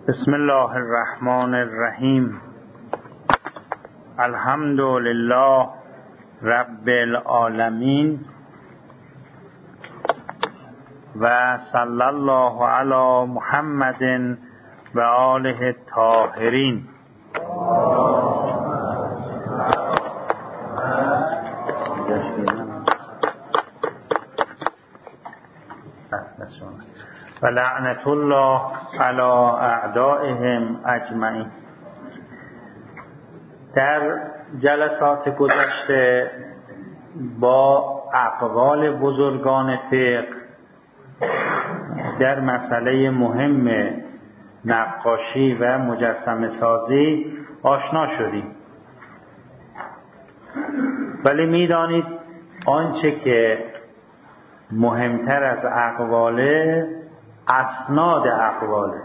بسم الله الرحمن الرحیم. الحمد لله رب العالمین و صلی الله علی محمد و آله الطاهرین. و لعنت الله علی اعدائهم اجمعین. در جلسات گذشته با اقوال بزرگان فقه در مسئله مهم نقاشی و مجسمه سازی آشنا شدیم، ولی میدانید آنچه که مهمتر از اقواله اسناد اقواله.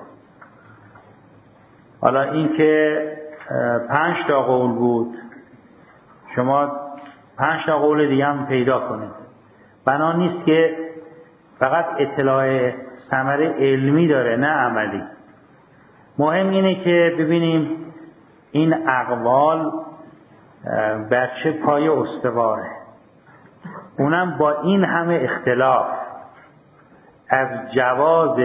حالا این که 5 تا قول بود، شما 5 تا قول دیگه هم پیدا کنید. بنا نیست که فقط اطلاع ثمره علمی داره نه عملی. مهم اینه که ببینیم این اقوال بر چه پایه استواره، اونم با این همه اختلاف، از جواز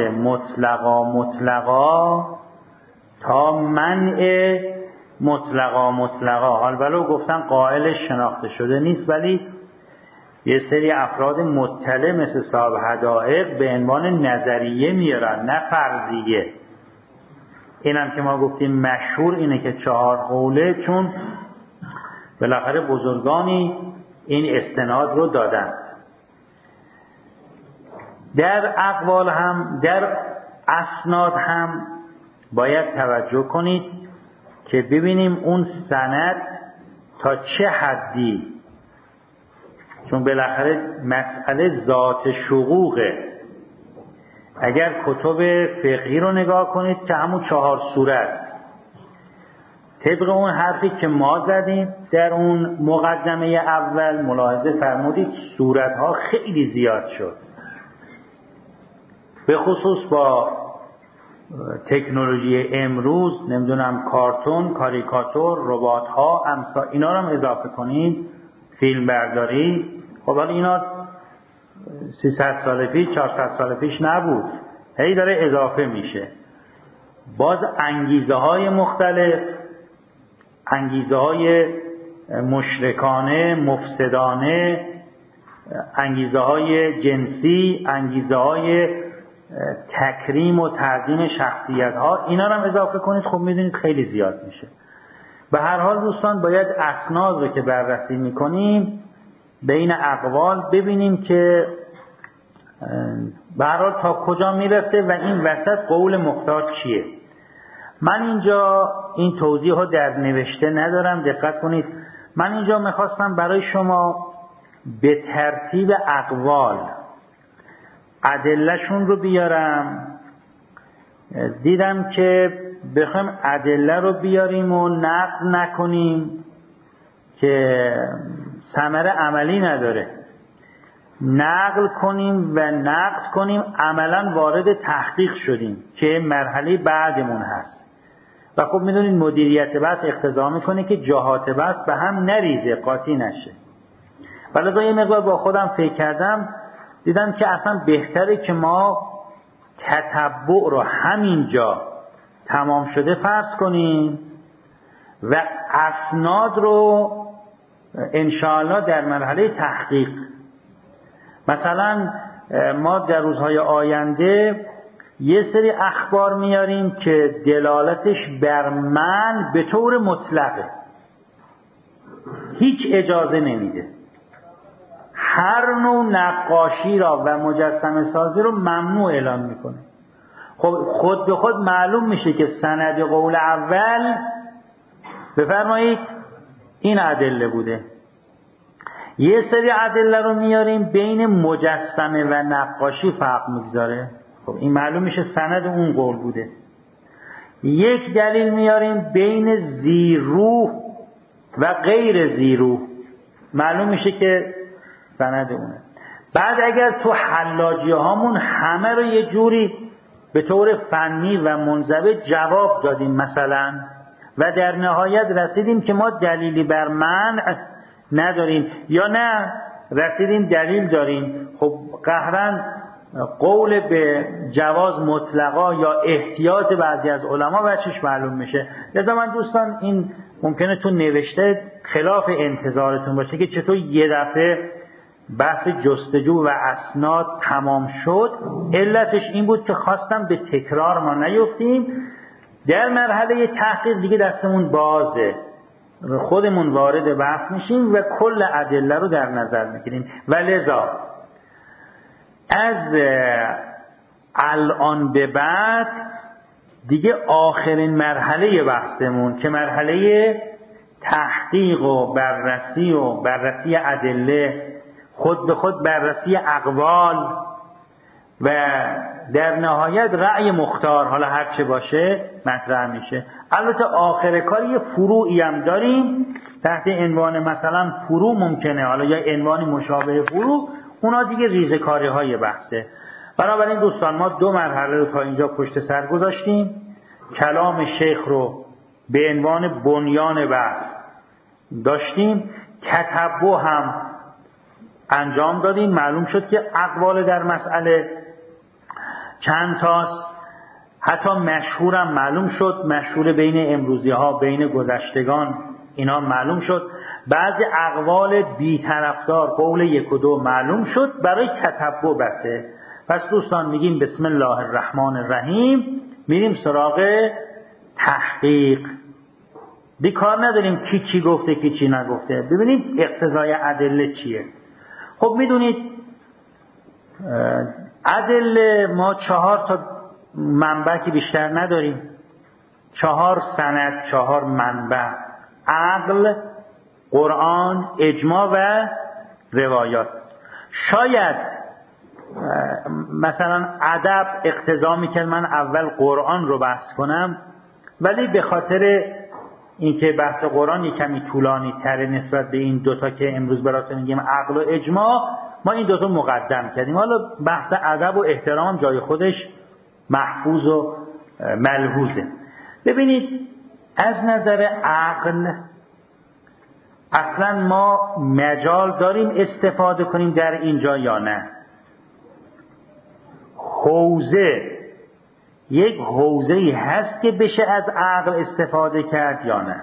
مطلقا تا منع مطلقا. حال ولو گفتن قائلش شناخته شده نیست، ولی یه سری افراد مطلع مثل صاحب حدائق به عنوان نظریه میارن نه فرضیه. اینم که ما گفتیم مشهور اینه که 4 قوله، چون بالاخره بزرگانی این استناد رو دادند. در اقوال هم در اسناد هم باید توجه کنید که ببینیم اون سند تا چه حدی، چون بالاخره مسئله ذات شقوقه. اگر کتب فقهی رو نگاه کنید که همون 4 صورت، طبق اون حرفی که ما زدیم در اون مقدمه اول ملاحظه فرمودید صورتها خیلی زیاد شد، به خصوص با تکنولوژی امروز، نمیدونم کارتون، کاریکاتور، ربات ها، اینا رو هم اضافه کنید، فیلم برداری. خب حالا اینا 300 سال پیش 400 سال پیش نبود، هی داره اضافه میشه. باز انگیزه های مختلف، انگیزه های مشرکانه، مفسدانه، انگیزه های جنسی، انگیزه های تکریم و تعظیم شخصیت ها، اینا رو هم اضافه کنید، خب میدونید خیلی زیاد میشه. به هر حال دوستان باید اسناد رو که بررسی میکنیم بین اقوال ببینیم که به هر حال تا کجا میرسه و این وسط قول مختار چیه. من اینجا این توضیح ها در نوشته ندارم، دقت کنید. من اینجا میخواستم برای شما به ترتیب اقوال ادله‌شون رو بیارم. دیدم که بخوایم ادله رو بیاریم و نقد نکنیم که ثمره عملی نداره، نقل کنیم و نقد کنیم، عملا وارد تحقیق شدیم که مرحله بعدمون هست. و خب میدونید مدیریت بحث اقتضا میکنه که جهات بحث به هم نریزه، قاطی نشه. ولی یه مقدار با خودم فکر کردم، دیدم که اصلا بهتره که ما تتبع رو همینجا تمام شده فرض کنیم و اسناد رو انشاءالله در مرحله تحقیق. مثلا ما در روزهای آینده یه سری اخبار میاریم که دلالتش بر من به طور مطلقه، هیچ اجازه نمیده. هر نوع نقاشی را و مجسمه سازی رو ممنوع اعلام میکنه. خب خود به خود معلوم میشه که سند قول اول بفرمایید این ادله بوده. یه سری ادله رو میاریم بین مجسمه و نقاشی فرق میگذاره، خب این معلوم میشه سند اون قول بوده. یک دلیل میاریم بین ذی‌روح و غیر ذی‌روح، معلوم میشه که سند اونه. بعد اگر تو حلاجی هامون همه رو یه جوری به طور فنی و منضبط جواب دادیم مثلا و در نهایت رسیدیم که ما دلیلی بر منع نداریم، یا نه رسیدیم دلیل داریم، خب قهرن قول به جواز مطلقا یا احتیاط بعضی از علما بچش معلوم میشه. لذا من دوستان این ممکنه تو نوشته خلاف انتظارتون باشه که چطور یه دفعه بحث جستجو و اسناد تمام شد. علتش این بود که خواستم به تکرار ما نیفتیم. در مرحله تحقیق دیگه دستمون بازه، خودمون وارد بحث میشیم و کل ادله رو در نظر میگیریم و لذا از الان به بعد دیگه آخرین مرحله بحثمون که مرحله تحقیق و بررسی ادله، خود به خود بررسی اقوال و در نهایت رأی مختار، حالا هر چه باشه مطرح میشه. البته آخر کار یه فروعی هم داریم تحت عنوان مثلا فروع ممکنه، حالا یا عنوانی مشابه فروع، اونا دیگه ریزه‌کاری های بحثه. بنابراین دوستان ما 2 مرحله رو تا اینجا پشت سر گذاشتیم، کلام شیخ رو به عنوان بنیان بحث داشتیم، تتبع هم انجام دادیم، معلوم شد که اقوال در مسئله چند تاست، حتی مشهورم معلوم شد، مشهور بین امروزی ها، بین گذشتگان اینا معلوم شد، بعضی اقوال بی‌طرفدار قول 1 و 2 معلوم شد، برای تتبع بسه. پس دوستان میگیم بسم الله الرحمن الرحیم، میریم سراغ تحقیق. بیکار نداریم کی گفته کی نگفته، ببینید اقتضای ادله چیه. خب میدونید ادله ما 4 تا منبع که بیشتر نداریم، 4 سند، 4 منبع: عقل، قرآن، اجماع و روایات. شاید مثلا ادب اقتضا میکرد من اول قرآن رو بحث کنم، ولی به خاطر اینکه بحث قرآن یک کمی طولانی تره نسبت به این 2 تا که امروز براتون میگیم عقل و اجماع، ما این 2 تا مقدم کردیم. حالا بحث ادب و احترام جای خودش محفوظ و ملحوظه. ببینید از نظر عقل اصلا ما مجال داریم استفاده کنیم در اینجا یا نه؟ یک حوزه‌ای هست که بشه از عقل استفاده کرد یا نه؟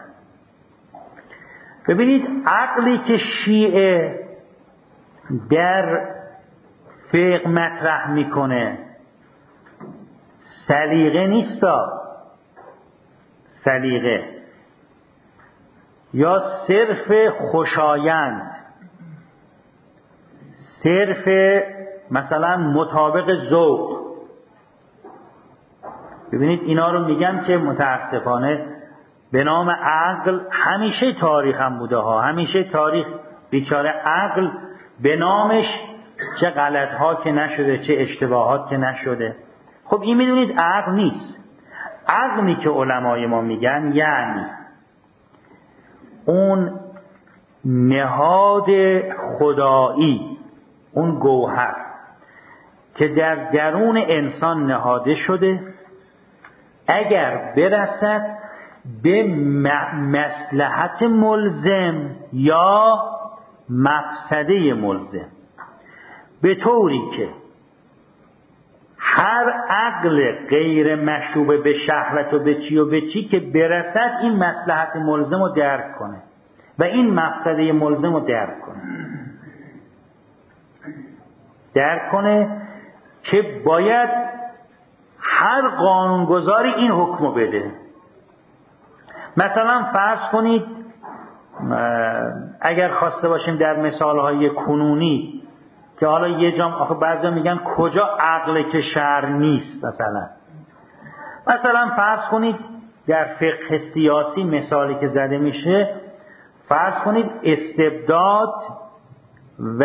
ببینید عقلی که شیعه در فقه مطرح میکنه سلیقه نیستا، سلیقه یا صرف خوشایند، صرف مثلا مطابق ذوق. ببینید اینا رو میگم که متاسفانه به نام عقل همیشه تاریخ هم بوده ها، همیشه تاریخ بیچاره عقل به نامش چه غلط ها که نشده، چه اشتباهات که نشده. خب این میدونید عقل نیست. عقلی که علمای ما میگن یعنی اون نهاد خدایی، اون گوهر که در درون انسان نهاده شده، اگر برسد به مصلحت ملزم یا مفسده ملزم، به طوری که هر عقل غیر مشروب به شهوت و به چی که برسد این مصلحت ملزم رو درک کنه و این مفسده ملزم رو درک کنه که باید هر قانونگذاری این حکم رو بده. مثلا فرض کنید اگر خواسته باشیم در مثالهای کنونی که حالا یه جام آخه بعضیا میگن کجا عقل که شرع نیست، مثلا فرض کنید در فقه سیاسی مثالی که زده میشه، فرض کنید استبداد و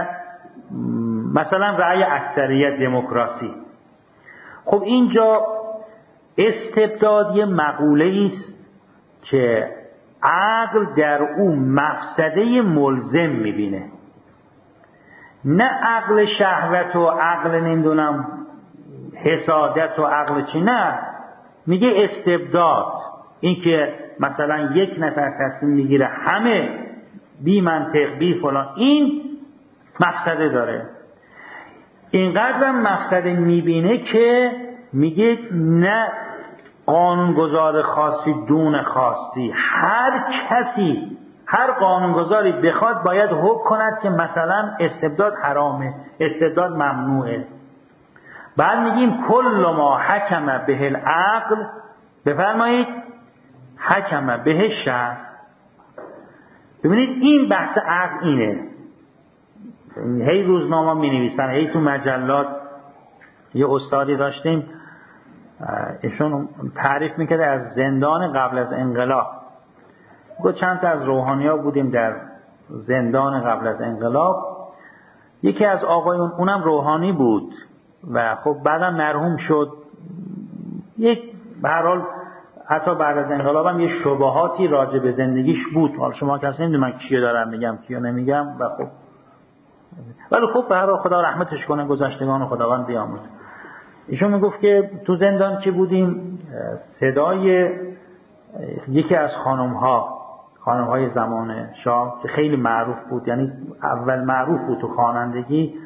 مثلا رأی اکثریت، دموکراسی. خب اینجا استبداد یه مقوله است که عقل در او مفسده ملزم میبینه، نه عقل شهوت و عقل نمیدونم حسادت و عقل چی، نه، میگه استبداد. این که مثلا یک نفر تصمیم میگیره همه بی منطق بی فلان، این مفسده داره. اینقدر مفسده میبینه که میگه نه قانونگذار خاصی دون خاصی، هر کسی هر قانونگذاری بخواد باید حکم کند که مثلا استبداد حرامه، استبداد ممنوعه. بعد میگیم کل ما حکم به العقل، بفرمایید حکم به شرع. ببینید این بحث عقل اینه. هی روزنامه می نویسن، هی تو مجلات. یه استادی داشتیم ایشون تعریف میکرده از زندان قبل از انقلاب. گفت چند تا از روحانی‌ها بودیم در زندان قبل از انقلاب. یکی از آقایون، اونم روحانی بود و خب بعدا مرحوم شد. یک به هر حال حتی بعد از انقلاب هم یه شبهاتی راجع به زندگیش بود. حالا شما کسی نمیدونید من کیو دارم میگم کیو نمیگم، و خب ولی خب به هر حال خدا رحمتش کنه، گذشتگان خداوند بیامرزه. ایشون میگفت که تو زندان که بودیم صدای یکی از خانم‌های زمان شاه که خیلی معروف بود، یعنی اول معروف بود تو خوانندگی،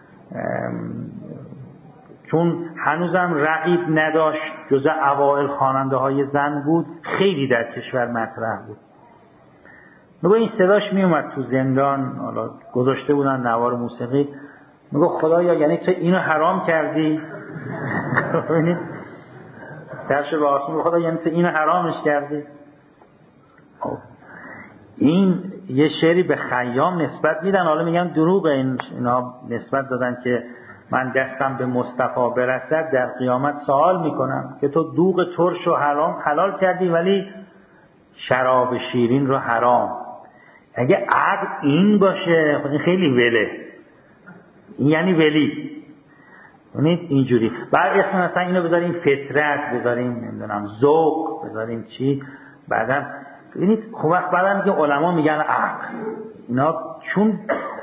چون هنوزم رقیب نداشت، جزء اوائل خواننده های زن بود، خیلی در کشور مطرح بود. میگه این صداش میومد تو زندان، حالا گذاشته بودن نوار موسیقی، میگه خدایا یعنی تو اینو حرام کردی؟ ببینید سرش به آسمون، خدا یعنی تو اینو حرامش کردی؟ این یه شعری به خیام نسبت میدن، حالا میگن دروغ، اینا نسبت دادن که من دستم به مصطفی برسد در قیامت سوال میکنم که تو دوغ ترش رو حلال کردی ولی شراب شیرین رو حرام. اگه عقل این باشه خب این خیلی وله، این یعنی ولی. ببینید اینجوری بعد اسم مثلا اینو بذاریم فطرت، بذاریم نمیدونم ذوق، بذاریم چی، بعدا ببینید خب وقت بعدا میگه علما میگن عقل، اینا چون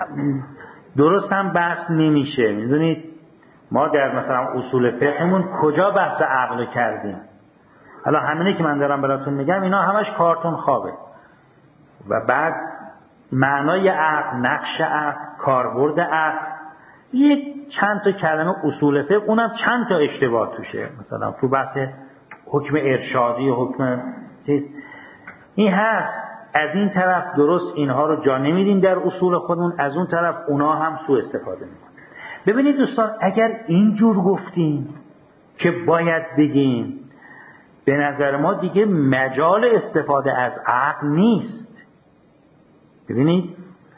درست هم بحث نمیشه. میدونید ما در مثلا اصول فقهمون کجا بحث عقل کردیم؟ حالا همینه که من دارم براتون میگم اینا همش کارتون خوابه. و بعد معنای عقل، نقش عقل، کاربرد عقل، یک چند تا کلمه اصول فقه، اونم چند تا اشتباه توشه. مثلا تو بحث حکم ارشادی، حکم چیز این هست، از این طرف درست اینها رو جا نمیدیم در اصول خودمون، از اون طرف اونا هم سوء استفاده میکنن. ببینید دوستان اگر اینجور گفتیم که باید بگیم، به نظر ما دیگه مجال استفاده از عقل نیست. ببینید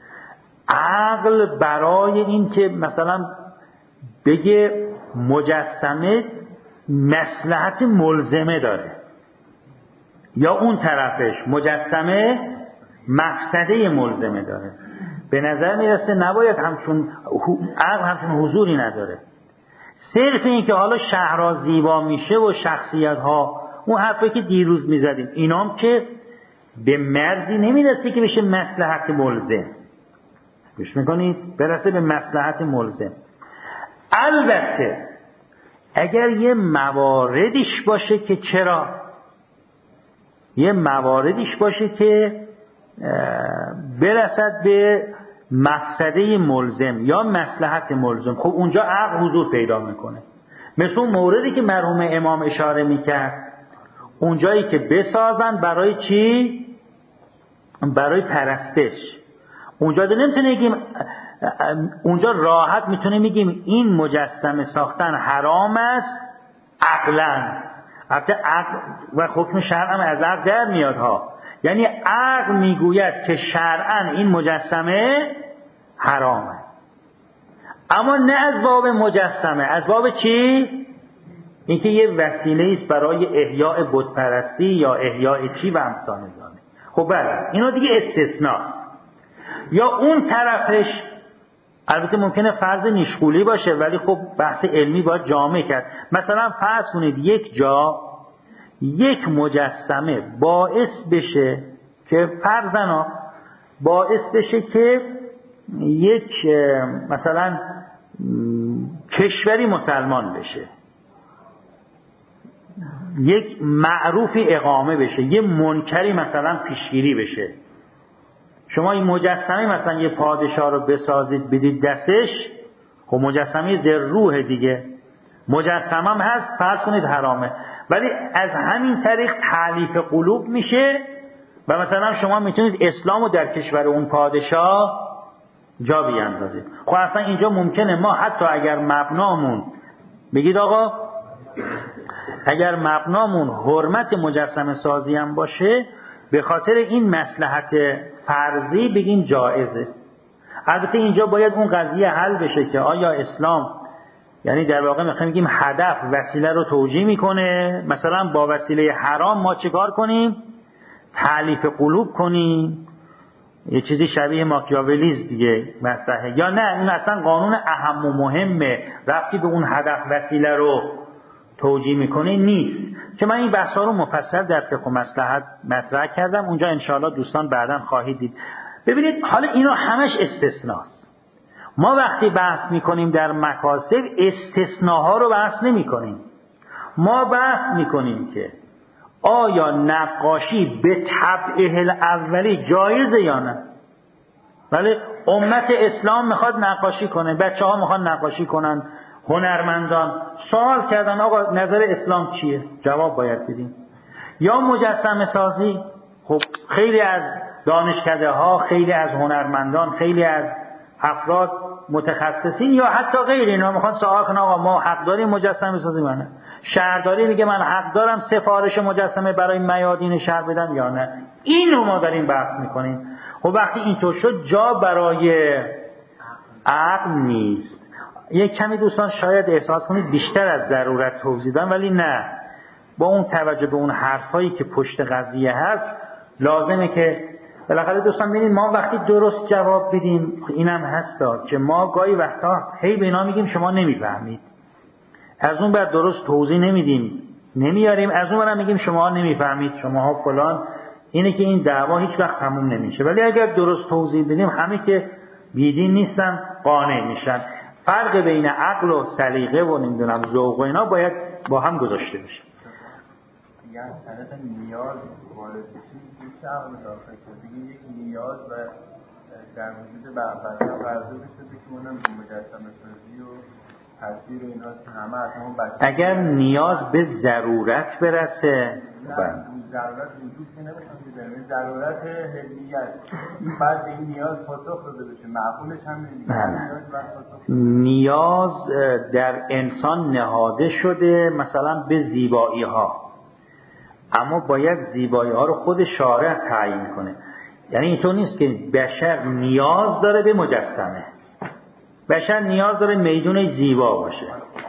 عقل برای این که مثلا بگه مجسمه مصلحت ملزمه داره یا اون طرفش مجسمه مفسده ملزمه داره، به نظر میرسه نباید همچون عقل همچون حضوری نداره. صرف این که حالا شهرها زیبا میشه و شخصیت ها، اون حرفی که دیروز میزدیم، اینام که به مرزی نمیرسه که بشه مصلحت ملزم. گوش میکنید؟ برسه به مصلحت ملزم. البته اگر یه مواردش باشه که چرا، یه مواردش باشه که برسد به مفسده ملزم یا مصلحت ملزم، خب اونجا عقل حضور پیدا میکنه. مثل اون موردی که مرحوم امام اشاره میکرد، اونجایی که بسازن برای چی؟ برای پرستش. اونجا نمیتونه بگیم، اونجا راحت میتونه میگیم این مجسمه ساختن حرام است عقلاً. البته عقل و حکم شرع هم از عقل در میاد ها، یعنی عقل میگوید که شرعاً این مجسمه حرامه، اما نه از باب مجسمه، از باب چی؟ اینکه یه وسیله است برای احیاء بت پرستی یا احیاء چی و امثال ذالک. خب بله اینا دیگه استثناست. یا اون طرفش البته ممکنه فرض نیشغولی باشه، ولی خب بحث علمی باید جامع کرد. مثلا فرض کنید یک جا یک مجسمه باعث بشه که فرضاً باعث بشه که یک مثلا کشوری مسلمان بشه، یک معروفی اقامه بشه، یه منکری مثلا پیشگیری بشه. شما این مجسمه مثلا یه پادشاه رو بسازید بدید دستش، خب مجسمه ذروحه دیگه، مجسمه هم هست، فرض کنید حرامه، ولی از همین طریق تألیف قلوب میشه و مثلا شما میتونید اسلام رو در کشور اون پادشاه جا بیاندازید. خب اصلا اینجا ممکنه ما حتی اگر مبنامون بگید آقا اگر مبنامون حرمت مجسمه سازی هم باشه، به خاطر این مصلحت فرضی بگیم جائزه. البته اینجا باید اون قضیه حل بشه که آیا اسلام یعنی در واقع میگیم هدف وسیله رو توجیه میکنه، مثلا با وسیله حرام ما چیکار کنیم؟ تألیف قلوب کنیم، یه چیزی شبیه ماکیاولیز دیگه مصلحه، یا نه اون اصلا قانون اهم و مهمه، ربطی به اون هدف وسیله رو توجیه میکنه نیست. که من این بحثا رو مفصل در فقه و مصلحت مطرح کردم، اونجا انشاءالله دوستان بعداً خواهید دید. ببینید حالا اینا همش استثناست. ما وقتی بحث میکنیم در مکاسب استثناها رو بحث نمیکنیم، ما بحث میکنیم که آیا نقاشی به طبعه الاولی جایزه یا نه. ولی امت اسلام میخواد نقاشی کنه، بچه ها میخوان نقاشی کنن، هنرمندان سوال کردن آقا نظر اسلام چیه؟ جواب باید بدیم. یا مجسمه سازی، خب خیلی از دانشکده ها، خیلی از هنرمندان، خیلی از افراد متخصصین یا حتی غیر اینا میخوان سوال کنن آقا ما حق داریم مجسمه سازی یا نه؟ شهرداری میگه من حق دارم سفارش مجسمه برای میادین شهر بدم یا نه؟ اینو ما داریم بحث میکنیم. خب وقتی اینطور شد جا برای عقل نیست. یک کمی دوستان شاید احساس کنید بیشتر از ضرورت توضیح دادم، ولی نه، با اون توجه به اون حرفایی که پشت قضیه هست لازمه که بالاخره دوستان ببینید ما وقتی درست جواب بدیم، اینم هستا که ما گاهی وقتا هی به اینا میگیم شما نمیفهمید، از اون بعد درست توضیح نمیدیم نمیاریم، از اون بعد میگیم شما نمیفهمید، شما فلان. اینه که این دعوا هیچ وقت تموم نمیشه. ولی اگر درست توضیح بدیم همه که بیدین نیستن قانع میشن. فرق بین عقل و سلیقه و نمیدونم ذوق و اینا باید با هم گذاشته بشه. یعنی طرف نیاز وارد بشید بیشتر عقل داخل کنید، یک نیاز و در وجود برابر قرضه بشه که اونم مجسمه سازی و تصویر و اینا همه از همون بچه. اگر نیاز به ضرورت برسه ضرورت وجود که نمیشون که ضرورت حلیت بعد این نیاز پاسخ داده بشه معقولش هم نیاز در انسان نهاده شده مثلا به زیبایی ها، اما باید زیبایی ها رو خود شارع تعیین کنه. یعنی اینطور نیست که بشر نیاز داره به مجسمه، بشر نیاز داره میدونش زیبا باشه،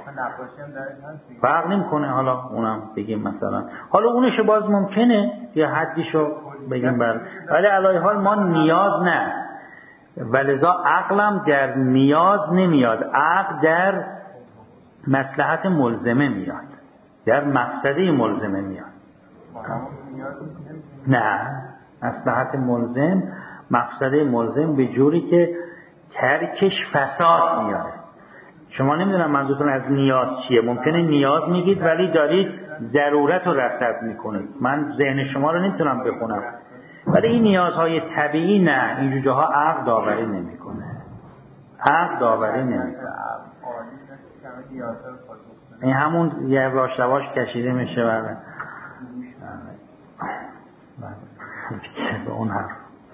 فرق نمیکنه. حالا اونم بگیم مثلا حالا اونش باز ممکنه یه حدیشو بگیم ولی علی حال ما نیاز نه. ولذا عقلم در نیاز نمیاد، عقل در مصلحت ملزمه میاد، در مقصده ملزمه میاد. نه، مصلحت ملزم، مقصده ملزم به جوری که ترکش فساد میاره. شما نمیدونم منظورتون از نیاز چیه، ممکنه نیاز میگید ولی دارید ضرورت رو رصد میکنید، من ذهن شما رو نمیتونم بخونم. ولی این نیازهای طبیعی نه، اینجور جاها عقل داوری نمیکنه، عقل داوری نمیکنه. این همون یواش یواش کشیده میشه برای به اون حرف.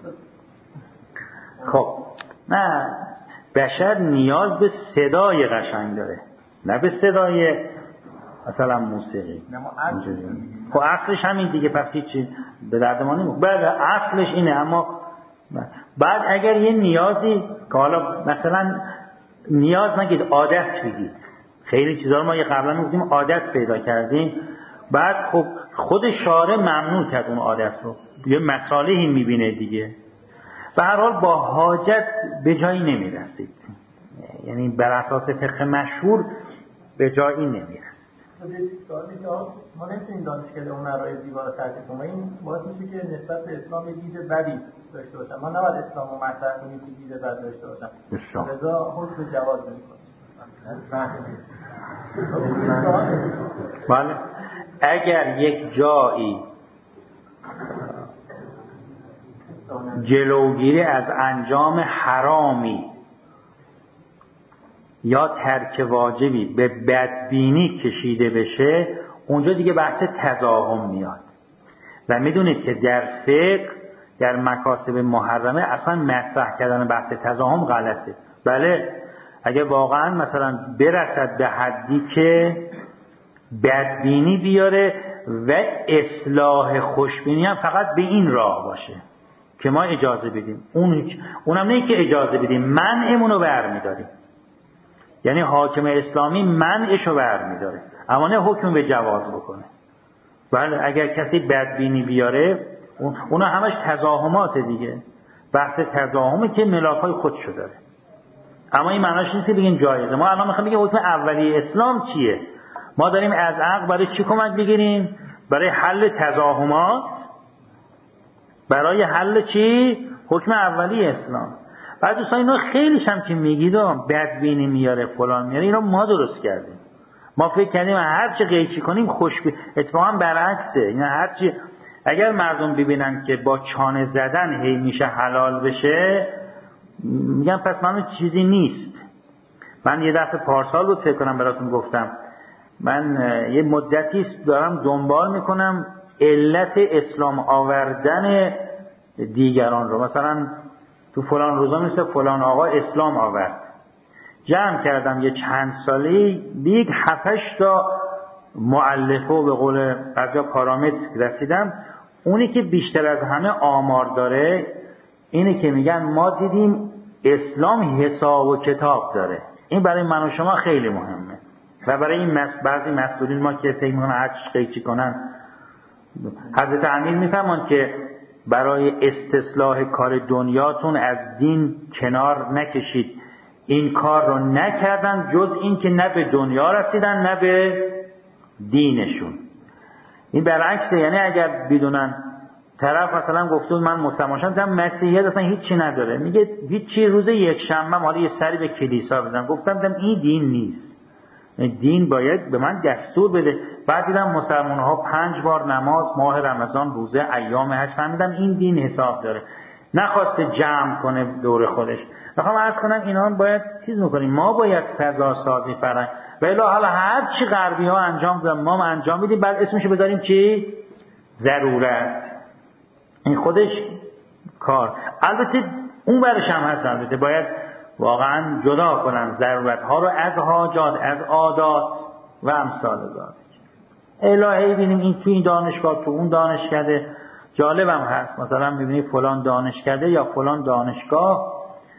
خب نه، بشر نیاز به صدای قشنگ داره، نه به صدای مثلا موسیقی. خب اصلش همین دیگه، پس هیچی به درد ما نمیخوره. بله اصلش اینه، اما بعد اگر یه نیازی که حالا مثلا نیاز نگید عادت بگید، خیلی چیزا رو ما یه قبلا گفتیم عادت پیدا کردیم، بعد خب خود شارع ممنوع کرد اون عادت رو، یه مصالحی میبینه دیگه. به هر حال با حاجت به جایی نمیرسید، یعنی بر اساس فقه مشهور به جایی نمیرسید. ما نمیتونیم دانشکده هنرهای زیبا رو ترکیب کنیم، این باعث میشه که نسبت به اسلام یه دید بدی داشته باشن. ما نباید اسلام رو مطرح کنیم که دید بد داشته باشن، لذا حکم جواز نمی‌کنیم. بله اگر یک جایی جلوگیری از انجام حرامی یا ترک واجبی به بدبینی کشیده بشه، اونجا دیگه بحث تزاحم میاد. و میدونید که در فقه در مکاسب محرمه اصلا مطرح کردن بحث تزاحم غلطه. بله اگه واقعا مثلا برسد به حدی که بدبینی بیاره و اصلاح خوشبینی هم فقط به این راه باشه که ما اجازه بدیم، اونم نه که اجازه بدیم، منعمونو برمیداریم. یعنی حاکم اسلامی منعشو برمیداره اما نه حکم به جواز بکنه. بله اگر کسی بدبینی بیاره اونا همش تزاحمات دیگه، بحث تزاحمی که ملاک‌های خودشو داره. اما این معناش نیست که بگیم جایزه. ما الان میخوایم بگیم حکم اولیه اسلام چیه؟ ما داریم از عقل برای چی کمک بگیریم؟ برای حل تزاحمات. برای حل چی؟ حکم اولیه اسلام. بعد دوستان اینا خیلیش هم که میگید بدبینی میاره فلان میاره، اینا ما درست کردیم. ما فکر کردیم هر چی قیچی کنیم اتفاقا برعکسه. اینا هر چی اگر مردم ببینن که با چانه زدن هی میشه حلال بشه، میگن پس منو چیزی نیست. من یه دفعه پارسال بود فکر کنم براتون گفتم، من یه مدتی دارم دنبال میکنم علت اسلام آوردن دیگران رو. مثلا تو فلان روزا مثل فلان آقا اسلام آورد، جمع کردم یه چند سالی بیگ 7-8 تا مؤلفه و به قول بعضیا پارامتر رسیدم. اونی که بیشتر از همه آمار داره اینه که میگن ما دیدیم اسلام حساب و کتاب داره. این برای من و شما خیلی مهمه و برای این بعضی مسئولین ما که فکر میکنن هر چی قیچی کنن. حضرت امیر میفهمن که برای استصلاح کار دنیاتون از دین کنار نکشید. این کار رو نکردن جز این که نه به دنیا رسیدن نه به دینشون. این برعکسه. یعنی اگر بدونن طرف مثلا گفته من مسلمان شدم، مسیحیت اصلا هیچی نداره، میگه هیچی، روز یک شنبه حالا یه سری به کلیسا بزنم، گفتم این دین نیست، دین باید به من دستور بده. بعد دیدم مسلمان ها 5 بار نماز، ماه رمضان، روزه، ایام حج، فهمیدم این دین حساب داره. نخواسته جمع کنه دور خودش. میخوام عرض کنم اینا باید چیز میکنیم، ما باید فضا سازی فرهنگ. ولی حالا هر چی غربی ها انجام دادن ما انجام میدیم، بعد اسمشو بذاریم چی؟ ضرورت. این خودش کار. البته اون برش هم هست، البته باید واقعا جدا کنن ضرورت ها رو از حاجات، از عادات و امثال ذالک. الهی بینیم این تو این دانشگاه تو اون دانشکده. جالبم هست مثلا میبینی فلان دانشکده یا فلان دانشگاه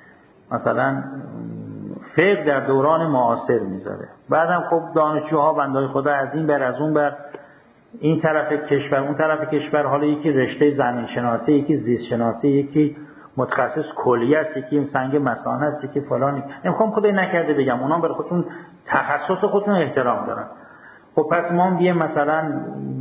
مثلا فقه در دوران معاصر میذاره، بعدم خب دانشجوها بندای خدا از این بر از اون بر، این طرف کشور اون طرف کشور، حالا یکی رشته زمین شناسی، یکی زیست شناسی، یکی متخصص کلیه است، یکی سنگ مثانه است، یکی فلانی. نمیخوام خدای نکرده بگم اونا برای خودشون تخصص خودشون احترام دارن. خب پس ما بیه مثلا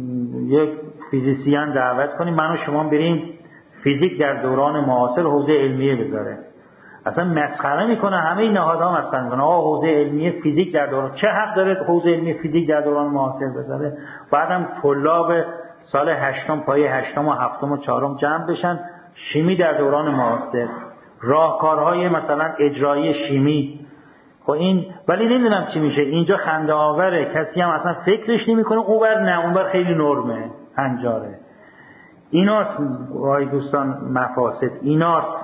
یک فیزیسیان دعوت کنیم من و شما بریم فیزیک در دوران معاصر حوزه علمیه بذاره. اصلا مسخره میکنه، همه این نهادها مسخره میکنه. آقا حوزه علمیه فیزیک در دوران، چه حق داره حوزه علمیه فیزیک در دوران معاصر بذاره؟ بعدم طلاب سال 8 پایه 8 و 7 و 4 جمع بشن شیمی در دوران معاصر، راهکارهای مثلا اجرایی شیمی. خب این ولی نمیدونم چی میشه اینجا، خنده آوره، کسی هم اصلا فکرش نمیکنه. اونور نه، اونور خیلی نرمه، هنجاره. ایناست وای دوستان مفاسد، ایناست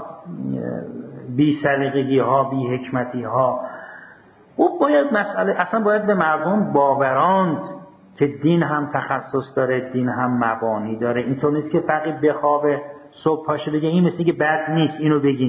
بی سلیقگی ها، بی حکمتی ها. و باید مسئله اصلا باید به مردم باوراند که دین هم تخصص داره، دین هم مبانی داره. اینطور نیست که فقط بخوابه صبح پاشه بگه این مثل که بد نیست اینو بگین.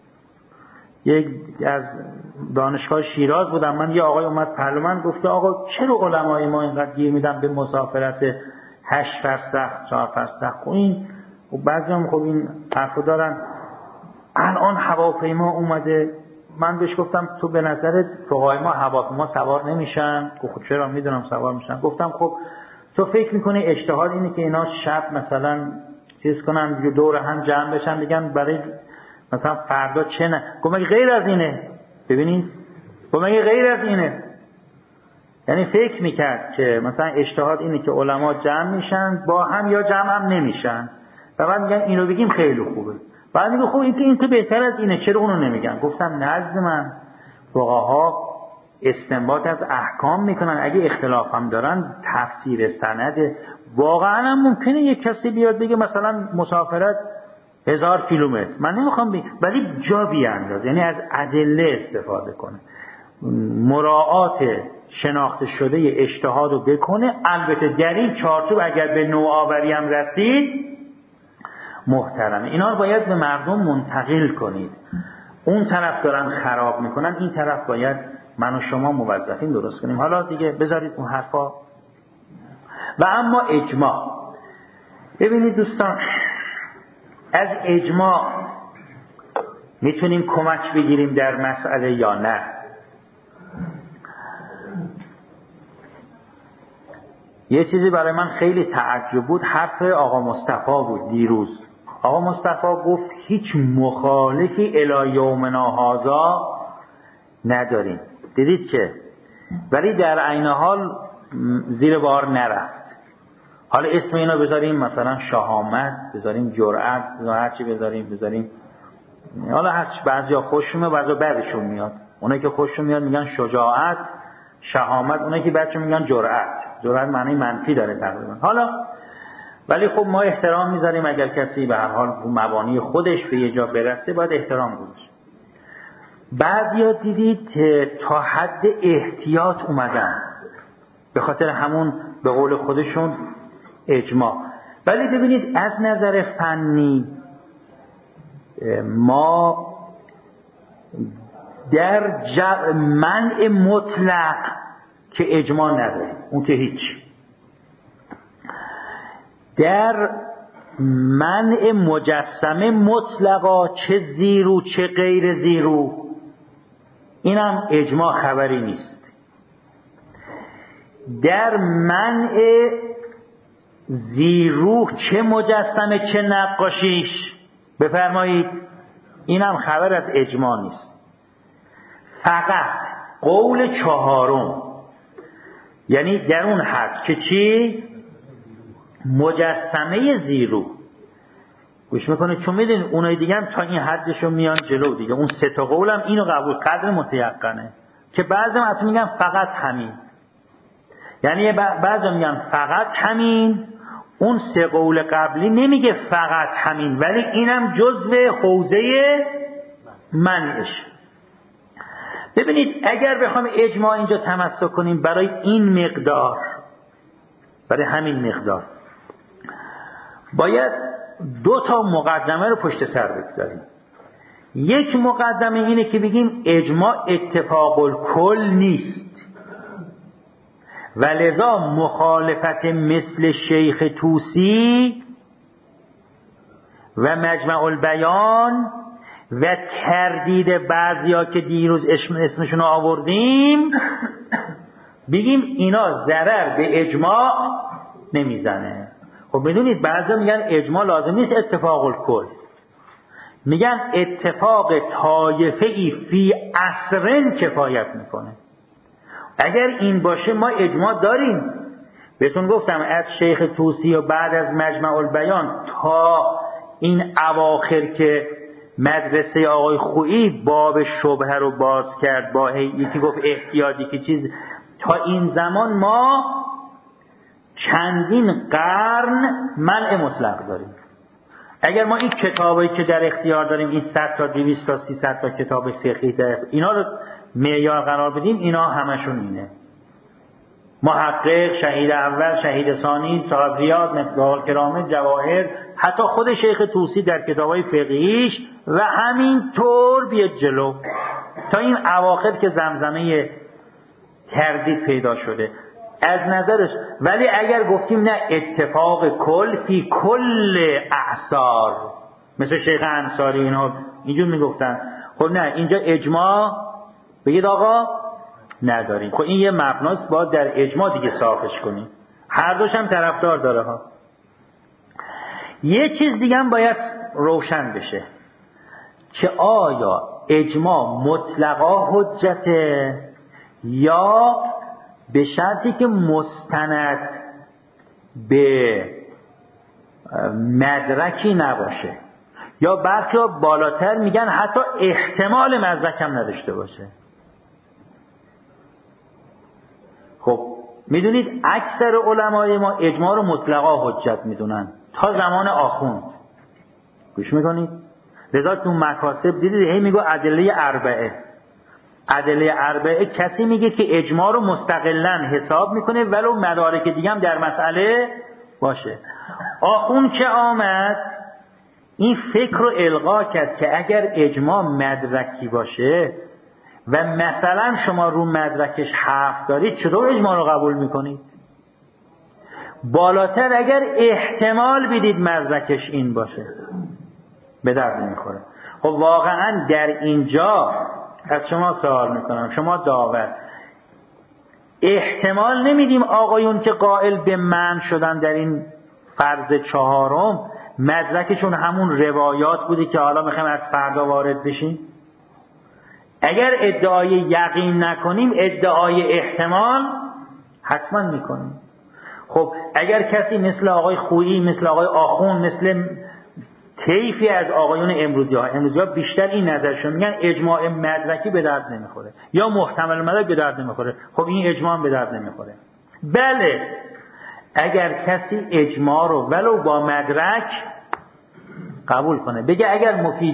یک از دانشگاه شیراز بودم من، یه آقای اومد پلو من گفته آقا چرا علمای ما اینقدر گیر میدن به مسافرت 8 فرسخ 4 فرسخ؟ خب این و بعضی هم خب این حرفو دارن. الان هواپیما اومده، من بهش گفتم تو به نظرت فقهای ما هواپیما سوار نمیشن؟ خب چرا؟ میدونم سوار میشن. گفتم خب تو فکر میکنی اجتهاد اینه که اینا شب مثلا چیز کنن دور هم جمع بشن بگن برای مثلا فردا چه نه؟ گفت مگه غیر از اینه؟ ببینید گفت مگه غیر از اینه؟ یعنی فکر میکرد که مثلا اجتهاد اینه که علما جمع میشن با هم یا جمع هم نمیشن و بعد میگن اینو بگیم خیلی خوبه، بعد میگه خب این که بهتر از اینه چرا اونو نمیگن. گفتم نزد من فقها استنباط از احکام میکنن، اگه اختلاف هم دارن تفسیر سند. واقعا هم ممکنه یک کسی بیاد بگه مثلا مسافرت 1000 کیلومتر، من نمیخوام ولی جا بیانداز، یعنی از ادله استفاده کنه، مراعات شناخته شده اجتهاد رو بکنه. البته در این چارچوب اگر به نوآوری هم رسید محترمه. اینا رو باید به مردم منتقل کنید. اون طرف دارن خراب میکنن، این طرف باید من و شما موظفین درست کنیم. حالا دیگه بذارید اون حرفا. و اما اجماع، ببینید دوستان، از اجماع میتونیم کمک بگیریم در مسئله یا نه؟ یه چیزی برای من خیلی تعجب بود، حرف آقا مصطفی بود دیروز. آقا مصطفی گفت هیچ مخالفی الی یومنا هذا نداریم. دیدید که ولی در عین حال زیر بار نرفت. حالا اسم اینا بذاریم مثلا شهامت، بذاریم جرأت، هرچی بذاریم حالا هرچی، بعضیا خوششون میاد بعضیا بدشون میاد. اونایی که خوششون میاد میگن شجاعت، شهامت، اونایی که بدشون میگن جرأت معنی منفی داره تقریبا. حالا ولی خب ما احترام میذاریم، اگر کسی به هر حال مبانی خودش به یه جا برسه باید احترام گذاشت. بعضیا دیدید تا حد احتیاط اومدن به خاطر همون به قول خودشون اجماع. ولی ببینید از نظر فنی ما در منع مطلق که اجماع نداریم، اون که هیچ. در منع مجسمه مطلقا چه زیرو چه غیر زیرو، اینم اجماع خبری نیست. در منع زیروح چه مجسمه چه نقاشیش بفرمایید، اینم خبر از اجماع نیست. فقط قول چهارم، یعنی در اون حد که چی؟ مجسمه زیروح. گوش میکنه چون میدونید اونای دیگه هم تا این حدشو میان جلو دیگه. اون سه تا قولم اینو قبول قدر متیقنه که بعضی هم میگن فقط همین، یعنی بعضی میگن فقط همین. اون سه قول قبلی نمیگه فقط همین، ولی اینم جزو حوزه منعش. ببینید اگر بخوام اجماع اینجا تمسک کنیم برای این مقدار، برای همین مقدار، باید دو تا مقدمه رو پشت سر بگذاریم. یک مقدمه اینه که بگیم اجماع اتفاق الکل نیست و لذا مخالفت مثل شیخ طوسی و مجمع البیان و تردید بعضیا که دیروز اسمشون رو آوردیم بگیم اینا ضرر به اجماع نمیزنه. خب بدونید بعضیا میگن اجماع لازم نیست اتفاق الکل، میگن اتفاق طایفه‌ای فی عصرن کفایت میکنه. اگر این باشه ما اجماع داریم. بهتون گفتم از شیخ طوسی و بعد از مجمع البیان تا این اواخر که مدرسه آقای خویی باب شبهه رو باز کرد با یکی گفت احتیاطی که چیز، تا این زمان ما چندین قرن منع مطلق داریم. اگر ما این کتابایی که در اختیار داریم، این 100 تا 200 تا 300 تا کتاب فقهی در اینا رو معیار قرار بدیم، اینا همشون اینه: محقق، شهید اول، شهید ثانی، صاحب ریاض، مفدال کرامه، جواهر، حتی خود شیخ طوسی در کتابای فقهیش و همین طور بیاد جلو تا این اواخر که زمزمه تردید پیدا شده از نظرش. ولی اگر گفتیم نه اتفاق کل فی کل اعصار، مثل شیخ انصاری اینا اینجور میگفتن، خب نه اینجا اجماع بگید آقا نداریم. خب این یه مبناست، باید در اجماع دیگه صافش کنیم. هر دوش هم طرفدار داره ها. یه چیز دیگه هم باید روشن بشه که آیا اجماع مطلقا حجته یا به شرطی که مستند به مدرکی نباشه، یا برخی ها بالاتر میگن حتی احتمال مدرک هم نداشته باشه. خب میدونید اکثر علمای ما اجماع رو مطلقا حجت میدونن تا زمان آخوند. گوش میکنید؟ لذا تو مکاسب دیدید هی میگو ادله اربعه. ادله اربعه کسی میگه که اجماع رو مستقلاً حساب میکنه ولو مدارک دیگه هم در مسئله باشه. آخوند که آمد این فکر رو القا کرد که اگر اجماع مدرکی باشه و مثلا شما رو مدرکش حرف دارید، چطور اجماع رو قبول میکنید؟ بالاتر اگر احتمال بدید مدرکش این باشه به درد نمیخوره. خب واقعا در اینجا از شما سوال میکنم، شما داور، احتمال نمیدیم آقایون که قائل به منع شدن در این فرض چهارم مدرکشون همون روایات بودی که حالا میخوایم از فردا وارد بشیم؟ اگر ادعای یقین نکنیم ادعای احتمال حتما میکنیم. خب اگر کسی مثل آقای خویی، مثل آقای آخوند، مثل طیفی از آقایون امروزی ها بیشتر این نظرشون میگن اجماع مدرکی به درد نمیخوره یا محتمل مدرک به درد نمیخوره. خب این اجماع به درد نمیخوره. بله اگر کسی اجماع رو ولو با مدرک قبول کنه، بگه اگر مفید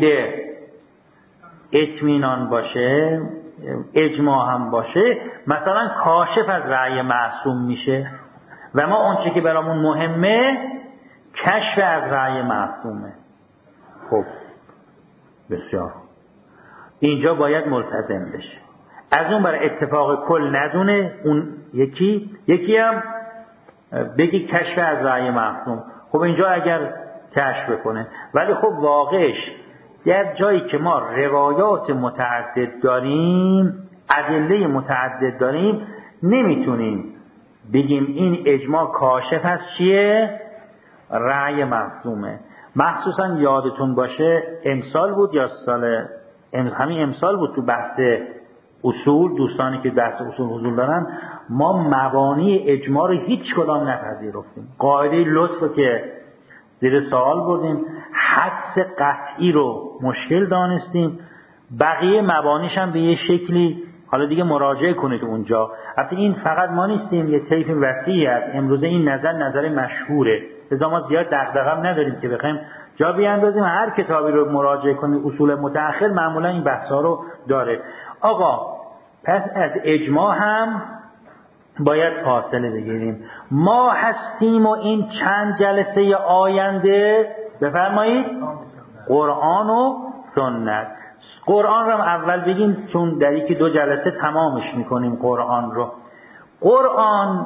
اطمینان باشه اجماع هم باشه، مثلا کاشف از رأی معصوم میشه و ما اون چی که برامون مهمه کشف از رأی معصومه. خب بسیار اینجا باید ملتزم بشه. از اون برای اتفاق کل ندونه، اون یکی هم بگی کشف از رأی معصوم. خب اینجا اگر کشف بکنه، ولی خب واقعش در جایی که ما روایات متعدد داریم، ادله متعدد داریم، نمیتونیم بگیم این اجماع کاشف از چیه؟ رأی معصومه. مخصوصا یادتون باشه امسال بود یا همین امسال بود تو بحث اصول، دوستانی که بحث اصول حضور دارن، ما مبانی اجماع رو هیچ کدام نپذیرفتیم. قاعده لطف رو که زیر سوال بردیم، حدس قطعی رو مشکل دانستیم، بقیه مبانیش هم به یه شکلی حالا دیگه مراجعه کنید اونجا. البته این فقط ما نیستیم، یه طیف وسیعی است. امروزه این نظر مشهوره، لذا ما زیاد دغدغه هم نداریم که بخوایم جا بیاندازیم. هر کتابی رو مراجعه کنید اصول متأخر معمولا این بحثا رو داره. آقا پس از اجماع هم باید فاصله بگیریم. ما هستیم و این چند جلسه آینده بفرمایید قرآن و سنت. قرآن رو اول بگیم چون در یکی دو جلسه تمامش میکنیم قرآن رو. قرآن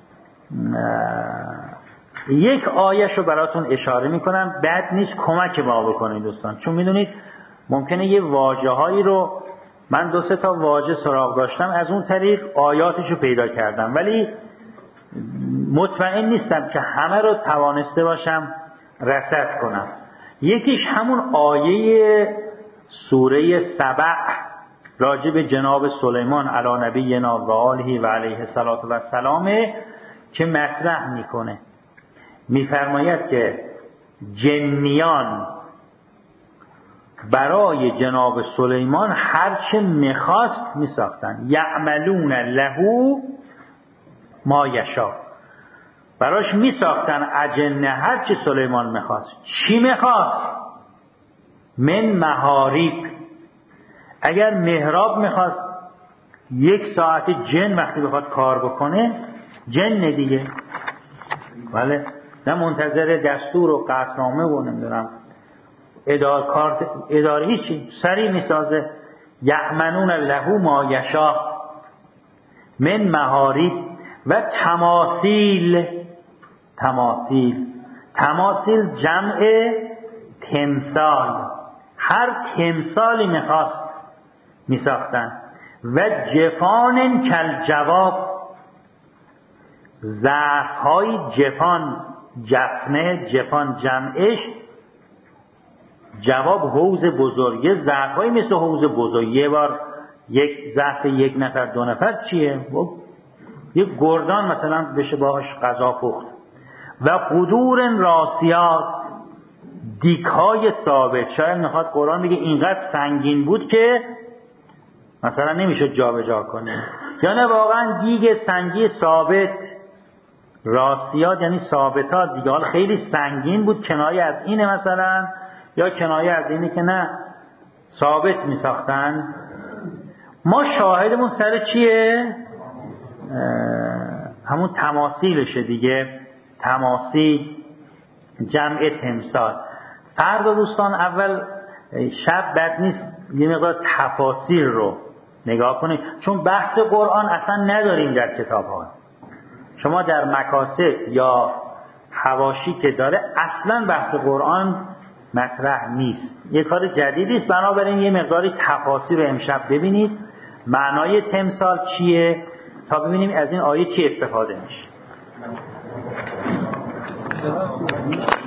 یک آیه‌شو براتون اشاره میکنم، بد نیست کمک ما بکنید دوستان، چون میدونید ممکنه یه واژه‌هایی رو من 2-3 تا واژه سراغ داشتم از اون طریق آیاتشو پیدا کردم، ولی مطمئن نیستم که همه رو توانسته باشم رصد کنم. یکیش همون آیه سوره سبع راجع به جناب سلیمان علی نبینا و آله و علیه الصلاة و السلام که مطرح میکنه، میفرماید که جنیان برای جناب سلیمان هرچه میخواست میساختن، یعملون له ما یشاء، براش میساختن اجنه هرچه سلیمان میخواست. چی میخواست؟ من محاریب، اگر محراب میخواست 1 ساعت جن وقتی بخواد کار بکنه جن دیگه، بله، نه منتظر دستور و قطعنامه و نمیدونم اداره هیچی، سریع میسازه. یعملون له ما یشاء من محاریب و تماثیل جمع تمثال، هر تمثالی میخواست میساختن. و جفان کل جواب، ظرفهای جفان، جفان جمعش جواب حوض بزرگ، یه ظرفهای مثل حوض بزرگ، یه بار یک ظرف 1 نفر 2 نفر چیه؟ یک گردان مثلا بشه باهاش غذا پخت. و قدور راسیات، دیگ‌های ثابت. شاید میخواد قرآن بگه اینقدر سنگین بود که مثلا نمیشد جابجا کنه، یا نه واقعا دیگ سنگی ثابت. راسیات یعنی ثابتات دیگه، حال خیلی سنگین بود، کنایه از اینه مثلا، یا کنایه از اینه که نه ثابت میساختن. ما شاهدمون سر چیه؟ همون تماثیلشه دیگه. تماثیل جمع تمثال. فردا دوستان اول شب بد نیست یه مقدار تفاسیر رو نگاه کنید، چون بحث قرآن اصلا نداریم در کتاب ها. شما در مکاسب یا حواشی که داره اصلا بحث قرآن مطرح نیست، یه کار جدیدی است. بنابراین یه مقداری تفاسیر رو امشب ببینید، معنای تمثال چیه، تا ببینیم از این آیه چی استفاده میشه.